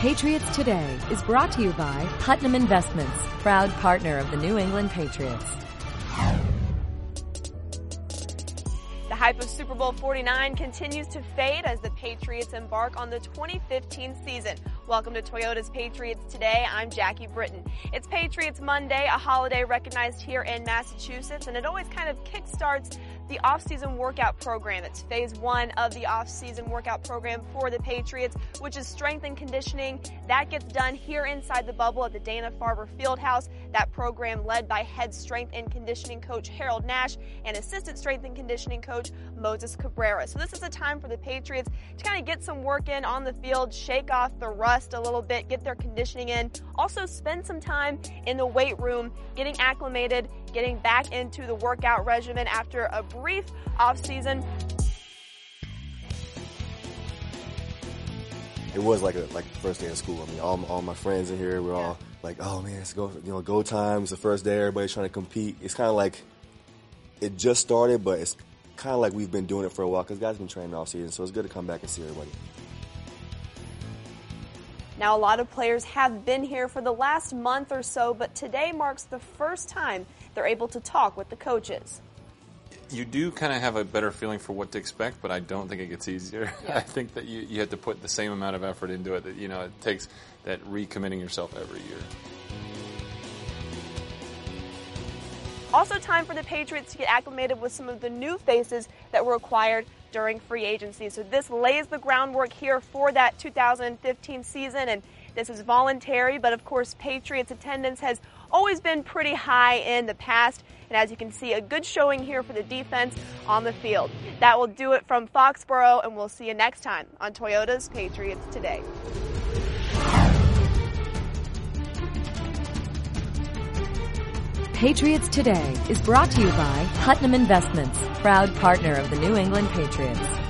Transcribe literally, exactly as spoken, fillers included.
Patriots Today is brought to you by Putnam Investments, proud partner of the New England Patriots. The hype of Super Bowl forty-nine continues to fade as the Patriots embark on the twenty fifteen season. Welcome to Toyota's Patriots Today. I'm Jackie Britton. It's Patriots Monday, a holiday recognized here in Massachusetts, and it always kind of kickstarts the off-season workout program. It's phase one of the off-season workout program for the Patriots, which is strength and conditioning. That gets done here inside the bubble at the Dana-Farber Fieldhouse. That program led by head strength and conditioning coach Harold Nash and assistant strength and conditioning coach Moses Cabrera. So this is a time for the Patriots to kind of get some work in on the field, shake off the rust a little bit, get their conditioning in. Also spend some time in the weight room, getting acclimated, getting back into the workout regimen after a brief off-season. It was like a like the first day of school. I mean, all all my friends in here, we're all like, "Oh man, it's go you know go time. It's the first day. Everybody's trying to compete." It's kind of like it just started, but it's kind of like we've been doing it for a while because guys have been training off season, so it's good to come back and see everybody. Now, a lot of players have been here for the last month or so, but today marks the first time they're able to talk with the coaches. You do kind of have a better feeling for what to expect, but I don't think it gets easier. Yeah. I think that you, you have to put the same amount of effort into it. That you know, it takes that recommitting yourself every year. Also time for the Patriots to get acclimated with some of the new faces that were acquired during free agency. So this lays the groundwork here for that two thousand fifteen season, and this is voluntary, but of course Patriots attendance has always been pretty high in the past, and as you can see, a good showing here for the defense on the field. That will do it from Foxborough, and we'll see you next time on Toyota's Patriots Today. Patriots Today is brought to you by Putnam Investments, proud partner of the New England Patriots.